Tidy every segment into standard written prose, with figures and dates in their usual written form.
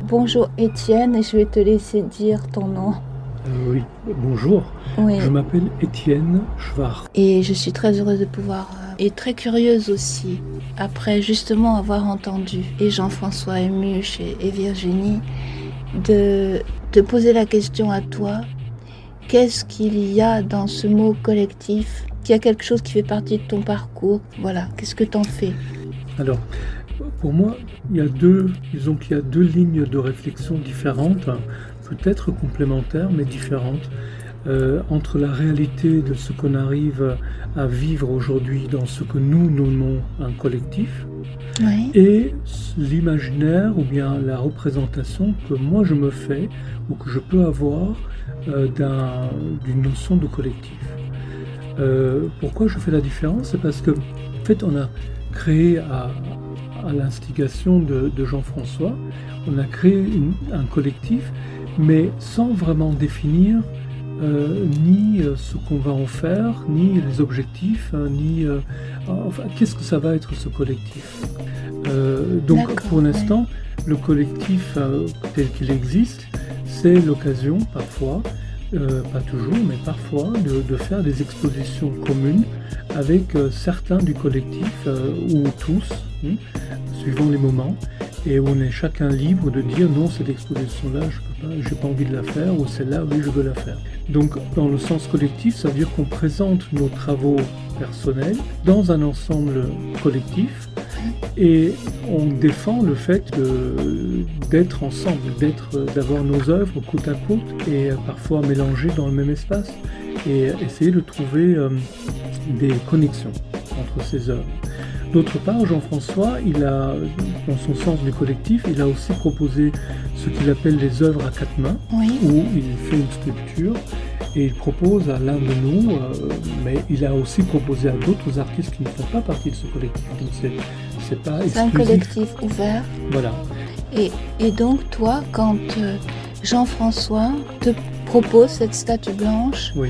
Bonjour Étienne, et je vais te laisser dire ton nom. Oui, bonjour. Oui. Je m'appelle Étienne Schwartz. Et je suis très heureuse de pouvoir, et très curieuse aussi, après justement avoir entendu et Jean-François Emuche et Virginie, de te poser la question à toi, qu'est-ce qu'il y a dans ce mot collectif? Qu'il y a quelque chose qui fait partie de ton parcours? Voilà, qu'est-ce que t'en fais? Alors, pour moi, il y a deux lignes de réflexion différentes, peut-être complémentaires, mais différentes, entre la réalité de ce qu'on arrive à vivre aujourd'hui dans ce que nous nommons un collectif, Oui. et l'imaginaire ou bien la représentation que moi je me fais ou que je peux avoir d'une notion de collectif. Pourquoi je fais la différence? C'est parce que, en fait, on a créé à l'instigation de Jean-François, on a créé un collectif, mais sans vraiment définir ni ce qu'on va en faire, ni les objectifs, enfin, qu'est-ce que ça va être ce collectif. Donc pour l'instant, le collectif tel qu'il existe, c'est l'occasion parfois, pas toujours, mais parfois, de faire des expositions communes avec certains du collectif, ou tous, suivant les moments, et où on est chacun libre de dire non, cette exposition-là, j'ai pas envie de la faire, ou celle-là, oui, je veux la faire. Donc, dans le sens collectif, ça veut dire qu'on présente nos travaux personnels dans un ensemble collectif, et on défend le fait d'être ensemble, d'avoir nos œuvres côte à côte et parfois mélangées dans le même espace, et essayer de trouver des connexions entre ces œuvres. D'autre part, Jean-François, dans son sens du collectif, il a aussi proposé ce qu'il appelle les œuvres à quatre mains, Oui. où il fait une sculpture et il propose à l'un de nous, mais il a aussi proposé à d'autres artistes qui ne font pas partie de ce collectif. Donc c'est pas exclusif. C'est un collectif ouvert. Voilà. Et donc toi, quand Jean-François te propose cette statue blanche, Oui.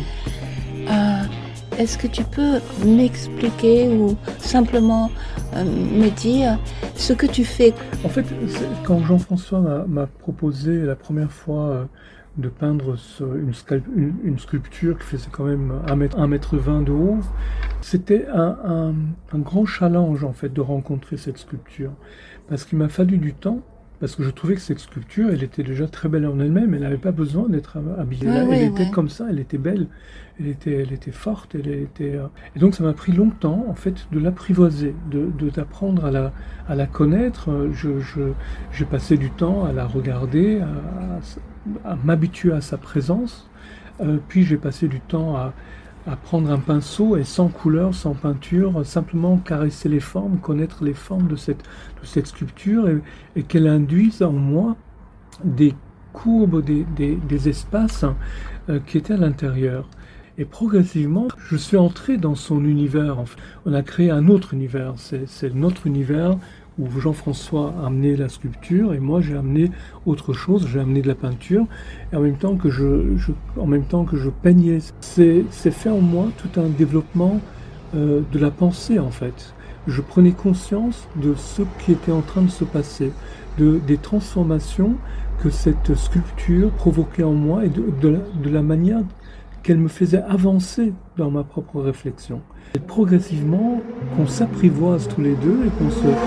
Est-ce que tu peux m'expliquer ou simplement me dire ce que tu fais? En fait, quand Jean-François m'a proposé la première fois de peindre une sculpture qui faisait quand même 1,20 m de haut, c'était un grand challenge en fait de rencontrer cette sculpture, parce qu'il m'a fallu du temps. Parce que je trouvais que cette sculpture, elle était déjà très belle en elle-même, elle n'avait pas besoin d'être habillée. Elle était comme ça, elle était belle, elle était forte, Et donc ça m'a pris longtemps, en fait, de l'apprivoiser, d'apprendre à la connaître. J'ai passé du temps à la regarder, à m'habituer à sa présence, puis j'ai passé du temps à prendre un pinceau et sans couleur, sans peinture, simplement caresser les formes, connaître les formes de cette sculpture et qu'elle induise en moi des courbes, des espaces qui étaient à l'intérieur. Et progressivement, je suis entré dans son univers. On a créé un autre univers, c'est notre univers où Jean-François a amené la sculpture et moi j'ai amené autre chose, j'ai amené de la peinture, et en même temps que je peignais, c'est fait en moi tout un développement de la pensée en fait. Je prenais conscience de ce qui était en train de se passer, des transformations que cette sculpture provoquait en moi et de la manière qu'elle me faisait avancer dans ma propre réflexion. Et progressivement, qu'on s'apprivoise tous les deux et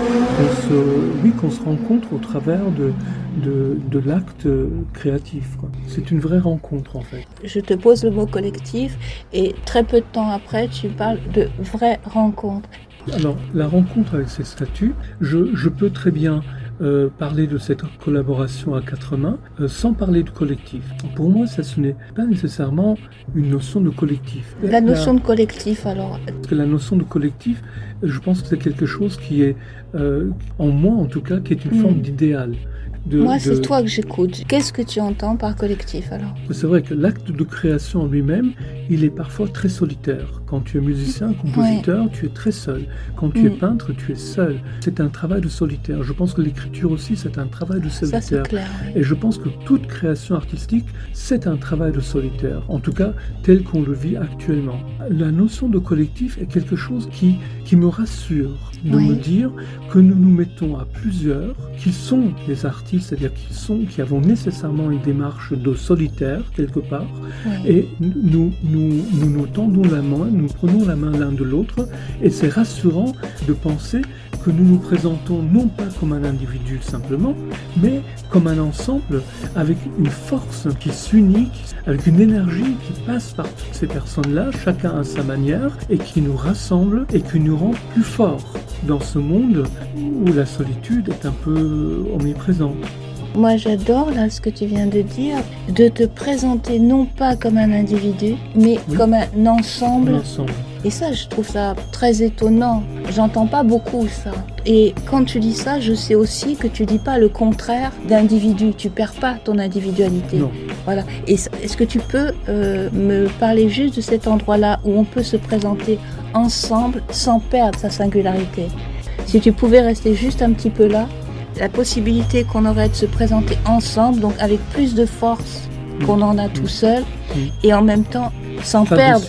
qu'on se rencontre au travers de l'acte créatif, quoi. C'est une vraie rencontre en fait. Je te pose le mot collectif et très peu de temps après, tu parles de vraie rencontre. Alors, la rencontre avec ces statues, je peux très bien parler de cette collaboration à quatre mains sans parler de collectif. Pour moi, ce n'est pas nécessairement une notion de collectif. La notion de collectif, alors? Parce que la notion de collectif, je pense que c'est quelque chose qui est, en moi en tout cas, qui est une forme d'idéal. Moi, c'est toi que j'écoute. Qu'est-ce que tu entends par collectif alors? C'est vrai que l'acte de création en lui-même, il est parfois très solitaire. Quand tu es musicien, compositeur, tu es très seul. Quand tu es peintre, tu es seul. C'est un travail de solitaire. Je pense que l'écriture aussi, c'est un travail de solitaire. Ça, c'est clair, oui. Et je pense que toute création artistique, c'est un travail de solitaire. En tout cas, tel qu'on le vit actuellement. La notion de collectif est quelque chose qui me rassure, de me dire que nous nous mettons à plusieurs, qui sont des artistes, c'est-à-dire qui avons nécessairement une démarche de solitaire quelque part, et nous tendons la main, nous prenons la main l'un de l'autre, et c'est rassurant de penser que nous nous présentons non pas comme un individu simplement, mais comme un ensemble avec une force qui s'unit, avec une énergie qui passe par toutes ces personnes-là, chacun à sa manière, et qui nous rassemble et qui nous rend plus forts dans ce monde où la solitude est un peu omniprésente. Moi, j'adore là ce que tu viens de dire, de te présenter non pas comme un individu, mais comme un ensemble. Et ça, je trouve ça très étonnant. J'entends pas beaucoup ça. Et quand tu dis ça, je sais aussi que tu dis pas le contraire d'individu. Tu perds pas ton individualité. Non. Voilà. Et est-ce que tu peux me parler juste de cet endroit-là où on peut se présenter ensemble sans perdre sa singularité? Si tu pouvais rester juste un petit peu là, la possibilité qu'on aurait de se présenter ensemble, donc avec plus de force qu'on en a tout seul, et en même temps sans perdre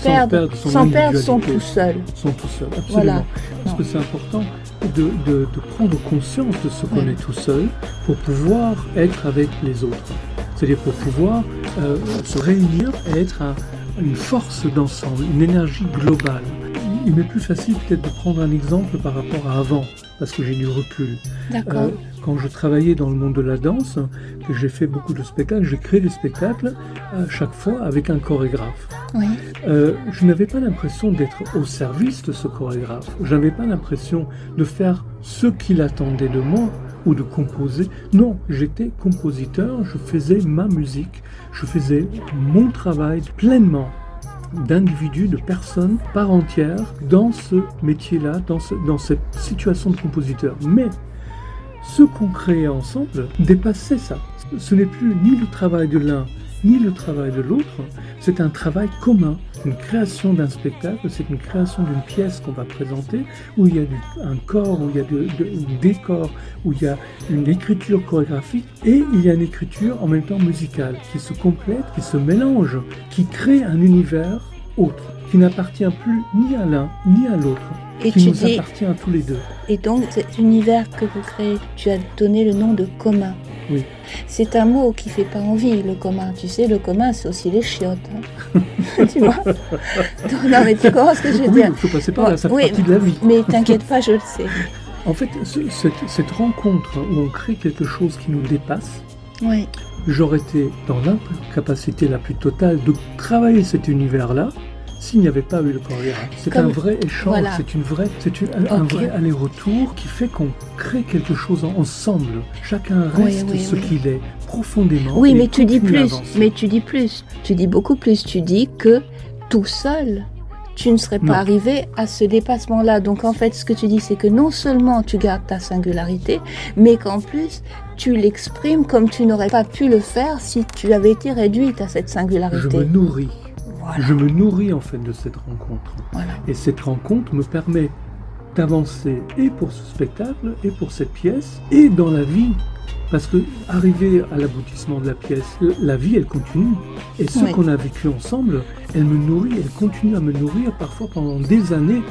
son tout seul. Son tout seul, absolument. Voilà. Parce que c'est important de prendre conscience de ce qu'on est tout seul pour pouvoir être avec les autres. C'est-à-dire pour pouvoir se réunir et être une force d'ensemble, une énergie globale. Il m'est plus facile peut-être de prendre un exemple par rapport à avant, parce que j'ai du recul. D'accord. Quand je travaillais dans le monde de la danse, que j'ai fait beaucoup de spectacles, j'ai créé des spectacles à chaque fois avec un chorégraphe. Oui. Je n'avais pas l'impression d'être au service de ce chorégraphe. Je n'avais pas l'impression de faire ce qu'il attendait de moi ou de composer. Non, j'étais compositeur, je faisais ma musique, je faisais mon travail pleinement d'individus, de personnes par entière dans ce métier-là, dans cette situation de compositeur. Mais ce qu'on créait ensemble dépassait ça. Ce n'est plus ni le travail de l'un, ni le travail de l'autre, c'est un travail commun. Une création d'un spectacle, c'est une création d'une pièce qu'on va présenter, où il y a un corps, où il y a un décor, où il y a une écriture chorégraphique, et il y a une écriture en même temps musicale, qui se complète, qui se mélange, qui crée un univers autre, qui n'appartient plus ni à l'un, ni à l'autre, qui nous appartient à tous les deux. Et donc, cet univers que vous créez, tu as donné le nom de commun. Oui. C'est un mot qui fait pas envie, le commun. Tu sais, le commun, c'est aussi les chiottes. Hein. Tu vois? Non, mais tu comprends ce que je veux dire? Il faut passer par là, ça fait partie de la vie. Mais t'inquiète pas, je le sais. En fait, cette rencontre où on crée quelque chose qui nous dépasse, j'aurais été dans l'incapacité la plus totale de travailler cet univers-là s'il n'y avait pas eu le chorégraphe. C'est un vrai échange, c'est un vrai aller-retour qui fait qu'on crée quelque chose ensemble. Chacun reste ce qu'il est profondément. Oui, mais tu dis plus. Tu dis beaucoup plus. Tu dis que tout seul, tu ne serais pas arrivé à ce dépassement-là. Donc en fait, ce que tu dis, c'est que non seulement tu gardes ta singularité, mais qu'en plus, tu l'exprimes comme tu n'aurais pas pu le faire si tu avais été réduite à cette singularité. Je me nourris. Voilà. Je me nourris en fait de cette rencontre. Voilà. Et cette rencontre me permet d'avancer et pour ce spectacle, et pour cette pièce, et dans la vie. Parce que arrivé à l'aboutissement de la pièce, la vie elle continue. Et ce qu'on a vécu ensemble, elle me nourrit, elle continue à me nourrir parfois pendant des années.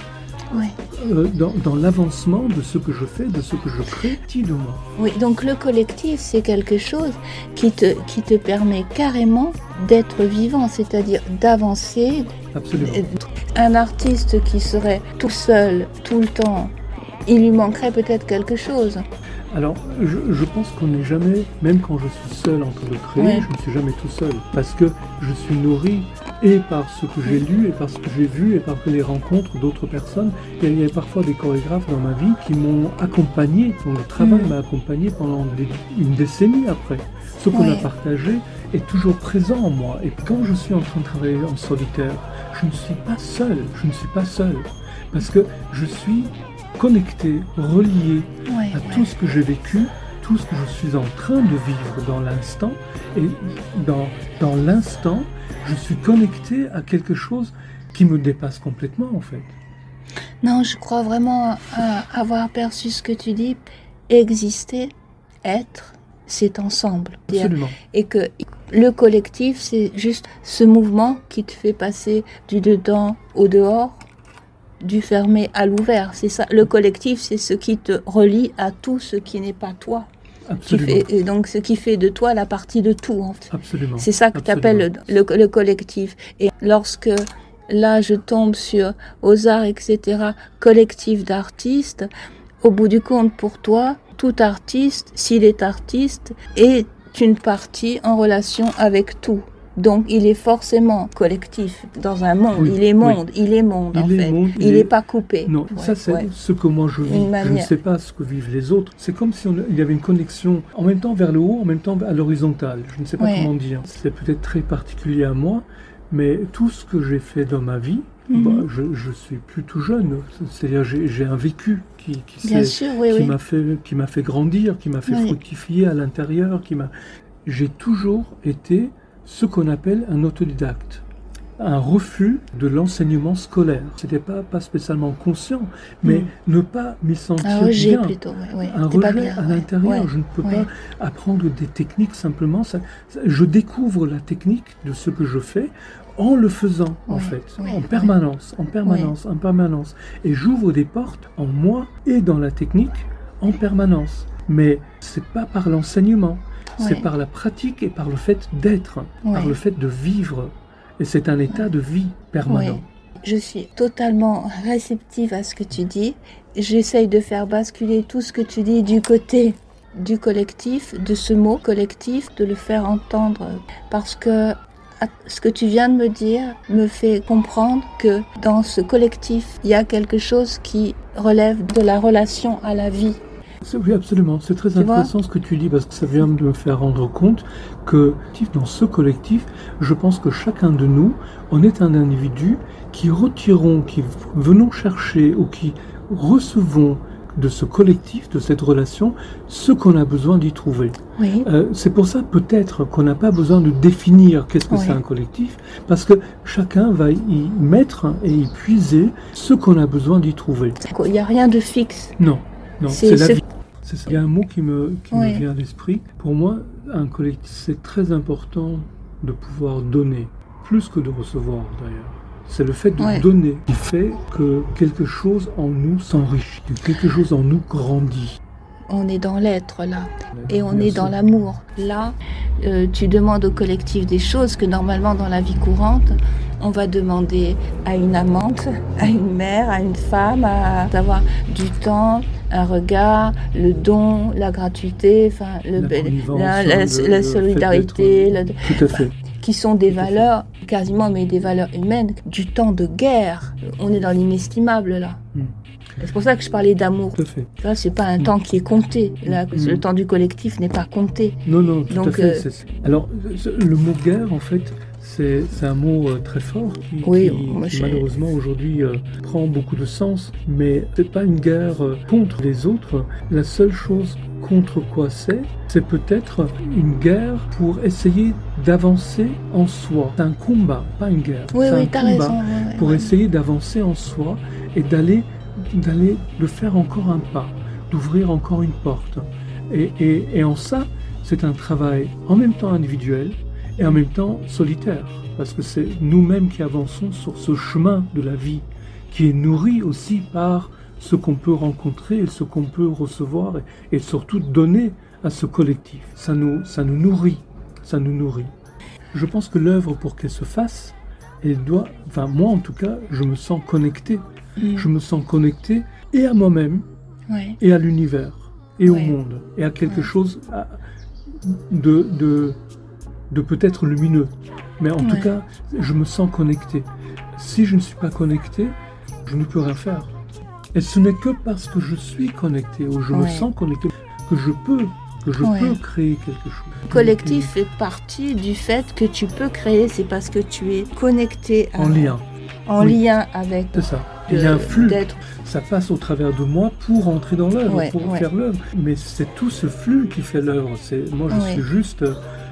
Dans l'avancement de ce que je fais, de ce que je crée petit de moi. Oui, donc le collectif, c'est quelque chose qui te permet carrément d'être vivant, c'est-à-dire d'avancer. Absolument. Un artiste qui serait tout seul, tout le temps, il lui manquerait peut-être quelque chose. Alors, je pense qu'on n'est jamais, même quand je suis seul en train de créer, je ne suis jamais tout seul. Parce que je suis nourri et par ce que j'ai lu, et par ce que j'ai vu, et par les rencontres d'autres personnes. Il y a parfois des chorégraphes dans ma vie qui m'ont accompagné, dont le travail m'a accompagné pendant une décennie après. Ce qu'on a partagé est toujours présent en moi. Et quand je suis en train de travailler en solitaire, je ne suis pas seul. Parce que je suis connecté, relié à tout ce que j'ai vécu, tout ce que je suis en train de vivre dans l'instant. Et dans l'instant, je suis connecté à quelque chose qui me dépasse complètement en fait. Non, je crois vraiment avoir perçu ce que tu dis. Exister, être, c'est ensemble. Absolument. Et que le collectif, c'est juste ce mouvement qui te fait passer du dedans au dehors, du fermé à l'ouvert. C'est ça. Le collectif, c'est ce qui te relie à tout ce qui n'est pas toi. Absolument. Et donc, ce qui fait de toi la partie de tout. En fait. Absolument. C'est ça que tu appelles le collectif. Et lorsque là, je tombe sur aux arts, etc., collectif d'artistes, au bout du compte, pour toi, tout artiste, s'il est artiste, est une partie en relation avec tout. Donc, il est forcément collectif dans un monde. Oui, il est monde, oui. il est monde, en fait. Il n'est pas coupé. Non, ça c'est ce que moi je vis. Je ne sais pas ce que vivent les autres. C'est comme si il y avait une connexion en même temps vers le haut, en même temps à l'horizontale. Je ne sais pas comment dire. C'est peut-être très particulier à moi, mais tout ce que j'ai fait dans ma vie, je suis plus tout jeune. C'est-à-dire j'ai un vécu qui m'a fait grandir, qui m'a fait fructifier à l'intérieur, j'ai toujours été ce qu'on appelle un autodidacte, un refus de l'enseignement scolaire. C'était pas spécialement conscient, mais ne pas m'y sentir bien. Plutôt, un rejet à l'intérieur. Je ne peux pas apprendre des techniques simplement. Je découvre la technique de ce que je fais en le faisant, en fait, en permanence. Et j'ouvre des portes en moi et dans la technique en permanence. Mais c'est pas par l'enseignement. C'est par la pratique et par le fait d'être, par le fait de vivre. Et c'est un état de vie permanent. Je suis totalement réceptive à ce que tu dis. J'essaye de faire basculer tout ce que tu dis du côté du collectif, de ce mot collectif, de le faire entendre. Parce que ce que tu viens de me dire me fait comprendre que dans ce collectif, il y a quelque chose qui relève de la relation à la vie. Oui, absolument. C'est très intéressant ce que tu dis parce que ça vient de me faire rendre compte que dans ce collectif, je pense que chacun de nous, on est un individu qui venons chercher ou qui recevons de ce collectif, de cette relation, ce qu'on a besoin d'y trouver. Oui. C'est pour ça peut-être qu'on n'a pas besoin de définir qu'est-ce que c'est un collectif, parce que chacun va y mettre et y puiser ce qu'on a besoin d'y trouver. Il n'y a rien de fixe. Non, c'est la vie. C'est ça. Il y a un mot qui me vient à l'esprit. Pour moi, un collectif, c'est très important de pouvoir donner, plus que de recevoir d'ailleurs. C'est le fait de donner qui fait que quelque chose en nous s'enrichit, que quelque chose en nous grandit. On est dans l'être là, et on est dans l'amour. Là, tu demandes au collectif des choses que normalement dans la vie courante, on va demander à une amante, à une mère, à une femme, à avoir du temps, un regard, le don, la gratuité, la solidarité. Tout à fait. Qui sont des valeurs, quasiment, mais des valeurs humaines, du temps de guerre. On est dans l'inestimable, là. C'est pour ça que je parlais d'amour. Tout à fait. Là, c'est pas un temps qui est compté. Là, le temps du collectif n'est pas compté. Non, tout à fait. Alors, le mot guerre, en fait, c'est un mot très fort qui malheureusement aujourd'hui prend beaucoup de sens, mais c'est pas une guerre contre les autres. La seule chose contre quoi c'est peut-être une guerre pour essayer d'avancer en soi. C'est un combat, pas une guerre. Oui, c'est un t'as combat raison. Pour essayer d'avancer en soi et d'aller de faire encore un pas, d'ouvrir encore une porte. Et en ça, c'est un travail en même temps individuel et en même temps solitaire, parce que c'est nous-mêmes qui avançons sur ce chemin de la vie, qui est nourri aussi par ce qu'on peut rencontrer et ce qu'on peut recevoir et surtout donner à ce collectif. Ça nous nourrit, Je pense que l'œuvre, pour qu'elle se fasse, moi en tout cas, je me sens connecté. Je me sens connecté et à moi-même, et à l'univers, et au monde, et à quelque chose de peut-être lumineux. Mais en tout cas, je me sens connecté. Si je ne suis pas connecté, je ne peux rien faire. Et ce n'est que parce que je suis connecté, ou je me sens connecté, que je peux créer quelque chose. Le collectif fait partie du fait que tu peux créer, c'est parce que tu es connecté en lien. Lien avec. C'est ça. Il y a un flux. Ça passe au travers de moi pour entrer dans l'œuvre, pour faire l'œuvre. Mais c'est tout ce flux qui fait l'œuvre. Moi, je suis juste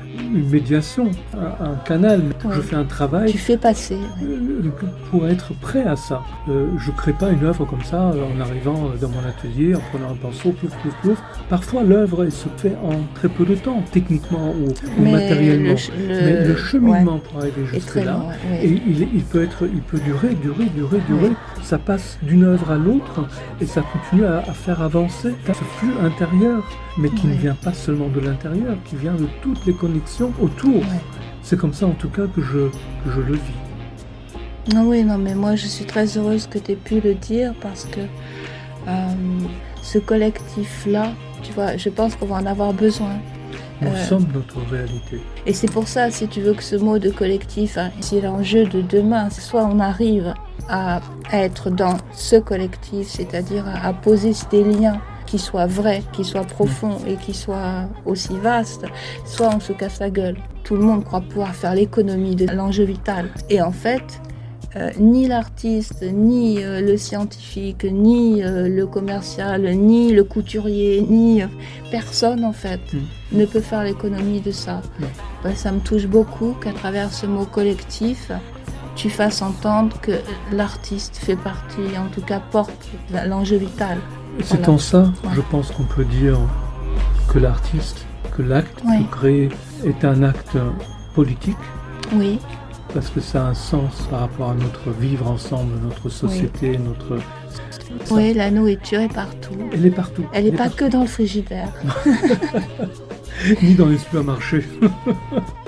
une médiation, un canal. Ouais. Je fais un travail Tu fais passer. pour être prêt à ça. Je ne crée pas une œuvre comme ça en arrivant dans mon atelier, en prenant un pinceau, plouf, plouf, plouf. Parfois, l'œuvre elle se fait en très peu de temps, techniquement ou matériellement. Mais le cheminement pour arriver jusque-là, et il peut durer. Oui. Ça passe d'une œuvre à l'autre et ça continue à faire avancer ce flux intérieur, mais qui ne vient pas seulement de l'intérieur, qui vient de toutes les connexions autour. Ouais. C'est comme ça en tout cas que je le vis. Non, oui, non, mais moi je suis très heureuse que tu aies pu le dire parce que ce collectif-là, tu vois, je pense qu'on va en avoir besoin. Nous sommes notre réalité. Et c'est pour ça, si tu veux, que ce mot de collectif, hein, c'est l'enjeu de demain. Soit on arrive à être dans ce collectif, c'est-à-dire à poser des liens qui soient vrais, qui soient profonds et qui soient aussi vastes, soit on se casse la gueule. Tout le monde croit pouvoir faire l'économie de l'enjeu vital. Et en fait, ni l'artiste, ni le scientifique, ni le commercial, ni le couturier, ni personne en fait ne peut faire l'économie de ça. Ça me touche beaucoup qu'à travers ce mot collectif, tu fasses entendre que l'artiste fait partie, en tout cas porte l'enjeu vital. C'est en ça, je pense qu'on peut dire que l'artiste, que l'acte de créer est un acte politique. Oui. Parce que ça a un sens par rapport à notre vivre ensemble, notre société, notre... Oui, la nourriture est partout. Elle est partout. Elle n'est pas que dans le frigidaire. Ni dans les supermarchés.